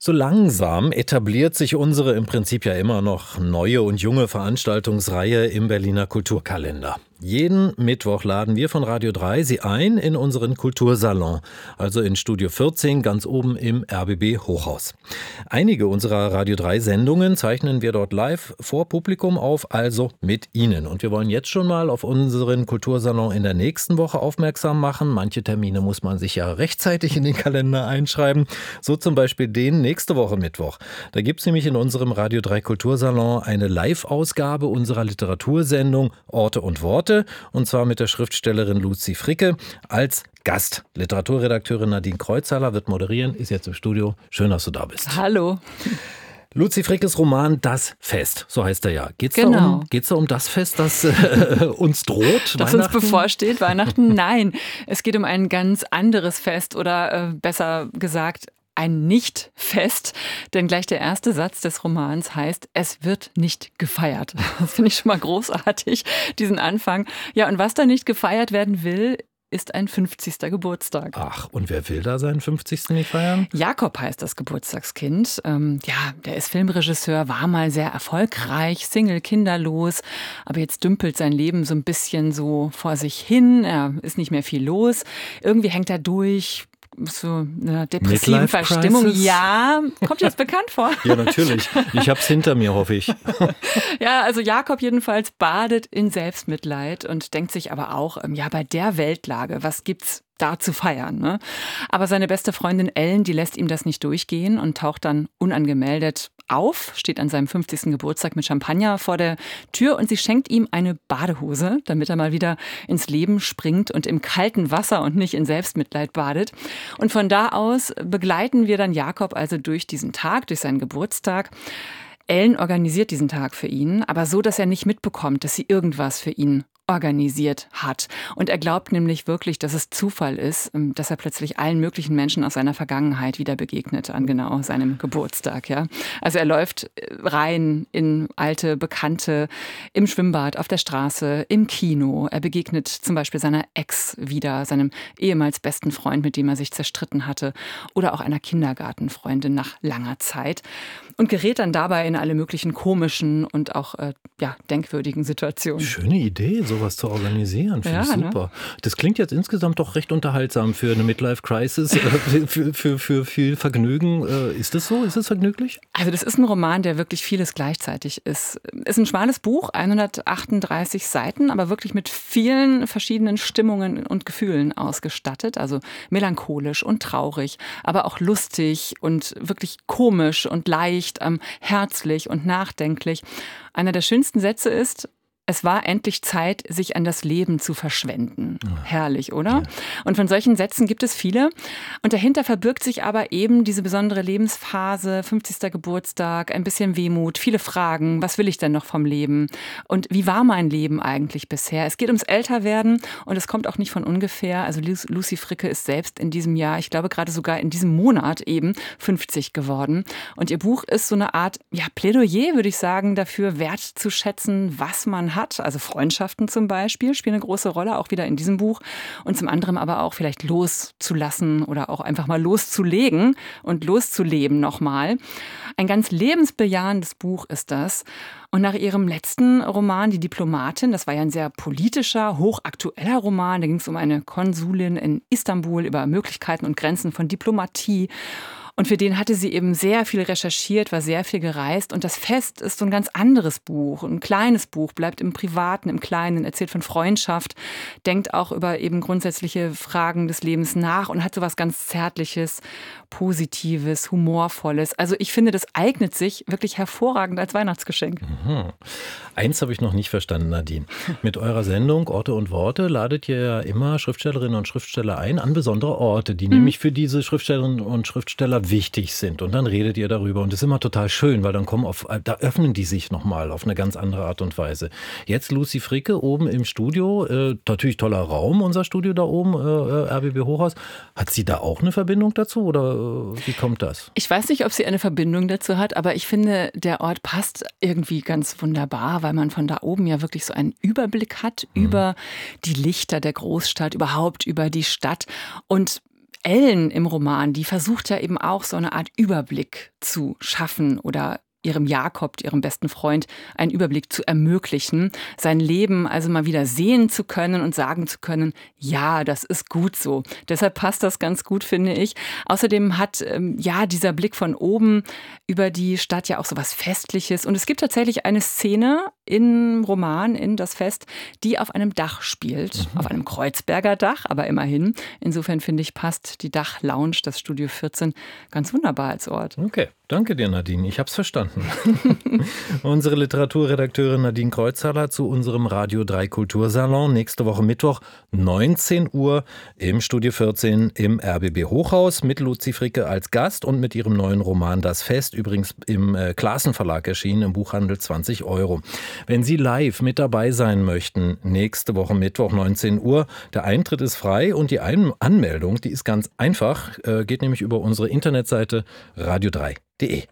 So langsam etabliert sich unsere im Prinzip ja immer noch neue und junge Veranstaltungsreihe im Berliner Kulturkalender. Jeden Mittwoch laden wir von Radio 3 Sie ein in unseren Kultursalon, also in Studio 14 ganz oben im RBB Hochhaus. Einige unserer Radio 3 Sendungen zeichnen wir dort live vor Publikum auf, also mit Ihnen. Und wir wollen jetzt schon mal auf unseren Kultursalon in der nächsten Woche aufmerksam machen. Manche Termine muss man sich ja rechtzeitig in den Kalender einschreiben. So zum Beispiel den nächste Woche Mittwoch. Da gibt es nämlich in unserem Radio 3 Kultursalon eine Live-Ausgabe unserer Literatursendung Orte und Worte. Und zwar mit der Schriftstellerin Luzi Fricke als Gast. Literaturredakteurin Nadine Kreuzhaler wird moderieren, ist jetzt im Studio. Schön, dass du da bist. Hallo. Luzi Frickes Roman Das Fest, so heißt er ja. Geht's da um das Fest, das uns droht? Das uns bevorsteht, Weihnachten? Nein, es geht um ein ganz anderes Fest oder besser gesagt ein Nicht-Fest, denn gleich der erste Satz des Romans heißt, es wird nicht gefeiert. Das finde ich schon mal großartig, diesen Anfang. Ja, und was da nicht gefeiert werden will, ist ein 50. Geburtstag. Ach, und wer will da seinen 50. nicht feiern? Jakob heißt das Geburtstagskind. Der ist Filmregisseur, war mal sehr erfolgreich, Single, kinderlos, aber jetzt dümpelt sein Leben so ein bisschen so vor sich hin. Er ist nicht mehr viel los. Irgendwie hängt er durch. So eine depressive Verstimmung. Ja, kommt jetzt bekannt vor. Ja, natürlich. Ich hab's hinter mir, hoffe ich. Ja, also Jakob jedenfalls badet in Selbstmitleid und denkt sich aber auch, bei der Weltlage, was gibt's da zu feiern, ne? Aber seine beste Freundin Ellen, die lässt ihm das nicht durchgehen und taucht dann unangemeldet auf, steht an seinem 50. Geburtstag mit Champagner vor der Tür und sie schenkt ihm eine Badehose, damit er mal wieder ins Leben springt und im kalten Wasser und nicht in Selbstmitleid badet. Und von da aus begleiten wir dann Jakob also durch diesen Tag, durch seinen Geburtstag. Ellen organisiert diesen Tag für ihn, aber so, dass er nicht mitbekommt, dass sie irgendwas für ihn organisiert hat. Und er glaubt nämlich wirklich, dass es Zufall ist, dass er plötzlich allen möglichen Menschen aus seiner Vergangenheit wieder begegnet an genau seinem Geburtstag. Ja? Also er läuft rein in alte Bekannte im Schwimmbad, auf der Straße, im Kino. Er begegnet zum Beispiel seiner Ex wieder, seinem ehemals besten Freund, mit dem er sich zerstritten hatte, oder auch einer Kindergartenfreundin nach langer Zeit und gerät dann dabei in alle möglichen komischen und auch denkwürdigen Situationen. Schöne Idee, sowas zu organisieren, finde ich super. Ne? Das klingt jetzt insgesamt doch recht unterhaltsam für eine Midlife-Crisis, für viel Vergnügen. Ist das so? Ist es vergnüglich? Also das ist ein Roman, der wirklich vieles gleichzeitig ist. Ist ein schmales Buch, 138 Seiten, aber wirklich mit vielen verschiedenen Stimmungen und Gefühlen ausgestattet. Also melancholisch und traurig, aber auch lustig und wirklich komisch und leicht, herzlich und nachdenklich. Einer der schönsten Sätze ist: Es war endlich Zeit, sich an das Leben zu verschwenden. Herrlich, oder? Ja. Und von solchen Sätzen gibt es viele. Und dahinter verbirgt sich aber eben diese besondere Lebensphase, 50. Geburtstag, ein bisschen Wehmut, viele Fragen. Was will ich denn noch vom Leben? Und wie war mein Leben eigentlich bisher? Es geht ums Älterwerden und es kommt auch nicht von ungefähr. Also Luzi Fricke ist selbst in diesem Jahr, ich glaube gerade sogar in diesem Monat eben 50 geworden. Und ihr Buch ist so eine Art Plädoyer, würde ich sagen, dafür wertzuschätzen, was man hat. Also Freundschaften zum Beispiel spielen eine große Rolle, auch wieder in diesem Buch. Und zum anderen aber auch vielleicht loszulassen oder auch einfach mal loszulegen und loszuleben nochmal. Ein ganz lebensbejahendes Buch ist das. Und nach ihrem letzten Roman, Die Diplomatin, das war ja ein sehr politischer, hochaktueller Roman. Da ging es um eine Konsulin in Istanbul, über Möglichkeiten und Grenzen von Diplomatie. Und für den hatte sie eben sehr viel recherchiert, war sehr viel gereist. Und das Fest ist so ein ganz anderes Buch, ein kleines Buch, bleibt im Privaten, im Kleinen, erzählt von Freundschaft, denkt auch über eben grundsätzliche Fragen des Lebens nach und hat so was ganz Zärtliches, Positives, Humorvolles. Also ich finde, das eignet sich wirklich hervorragend als Weihnachtsgeschenk. Mhm. Eins habe ich noch nicht verstanden, Nadine. Mit eurer Sendung Orte und Worte ladet ihr ja immer Schriftstellerinnen und Schriftsteller ein an besondere Orte, die nämlich für diese Schriftstellerinnen und Schriftsteller wichtig sind. Und dann redet ihr darüber. Und das ist immer total schön, weil dann da öffnen die sich nochmal auf eine ganz andere Art und Weise. Jetzt Luzi Fricke oben im Studio. Natürlich toller Raum, unser Studio da oben, RBB Hochhaus. Hat sie da auch eine Verbindung dazu oder wie kommt das? Ich weiß nicht, ob sie eine Verbindung dazu hat, aber ich finde, der Ort passt irgendwie ganz wunderbar, weil man von da oben ja wirklich so einen Überblick hat über die Lichter der Großstadt, überhaupt über die Stadt. Und Ellen im Roman, die versucht ja eben auch so eine Art Überblick zu schaffen oder ihrem Jakob, ihrem besten Freund, einen Überblick zu ermöglichen, sein Leben also mal wieder sehen zu können und sagen zu können, ja, das ist gut so. Deshalb passt das ganz gut, finde ich. Außerdem hat dieser Blick von oben über die Stadt ja auch so was Festliches. Und es gibt tatsächlich eine Szene im Roman, in das Fest, die auf einem Dach spielt, auf einem Kreuzberger Dach, aber immerhin. Insofern finde ich, passt die Dachlounge, das Studio 14, ganz wunderbar als Ort. Okay, danke dir, Nadine. Ich habe es verstanden. Unsere Literaturredakteurin Nadine Kreuzhaler zu unserem Radio 3 Kultursalon. Nächste Woche Mittwoch, 19 Uhr im Studio 14 im RBB Hochhaus mit Luzi Fricke als Gast und mit ihrem neuen Roman Das Fest, übrigens im Klassen Verlag erschienen, im Buchhandel 20 €. Wenn Sie live mit dabei sein möchten, nächste Woche Mittwoch, 19 Uhr, der Eintritt ist frei und die Anmeldung, die ist ganz einfach, geht nämlich über unsere Internetseite radio3.de.